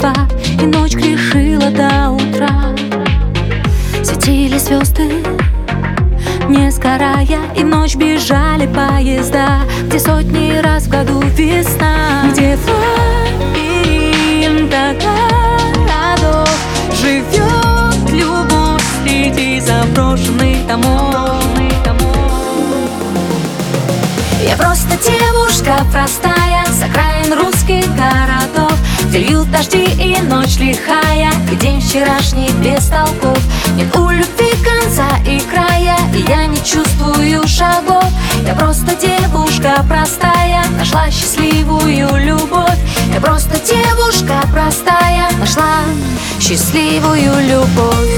судьба, и ночь грешила до утра. Светили звезды, не сгорая, и в ночь бежали поезда, где сотни раз в году весна, где в лабиринтах городов живет любовь среди заброшенных домов. Я просто девушка простая, с окраин русских городов, где льют дожди и ночь лихая, и день вчерашний без толков. Нет у любви конца и края, и я не чувствую шагов. Я просто девушка простая, нашла счастливую любовь. Я просто девушка простая, нашла счастливую любовь.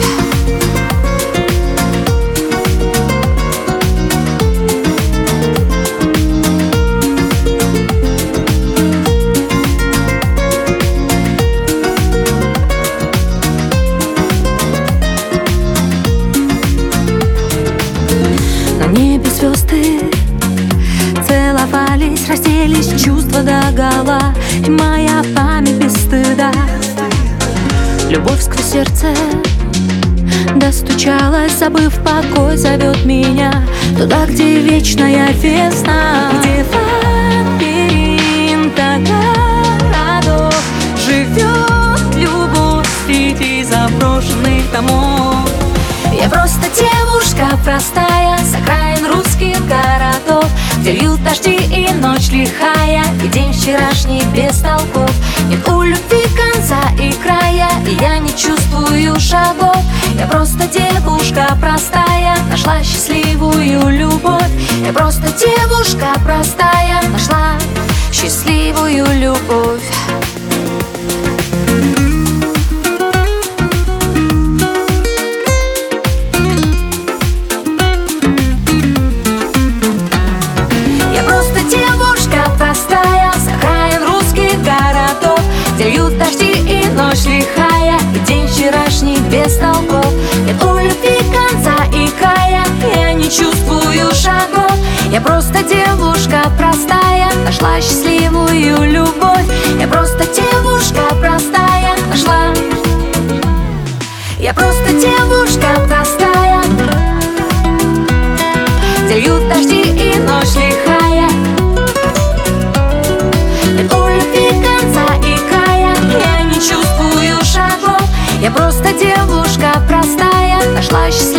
На небе звезды целовались, разделись чувства догола, и моя память без стыда. Любовь сквозь сердце достучалась, забыв покой, зовет меня туда, где вечная весна, где в лабиринтах городов живет любовь среди заброшенных домов. Я просто девушка простая, с окраин русских городов, где льют дожди и ночь лихая, и день вчерашний без толков. Нет у любви конца и края, и я не чувствую шагов. Я просто девушка простая, нашла счастливую любовь. Я просто девушка простая, нашла счастливую любовь. Где льют дожди и ночь лихая, и день вчерашний без толков. Нет у любви конца и края, я не чувствую шагов. Я просто девушка простая, нашла счастливую любовь. Я просто девушка простая, нашла. Я просто девушка простая, где льют дожди и ночь лихая. Нет у любви конца и края, я не чувствую шагов. Я просто девушка простая, нашла счастливую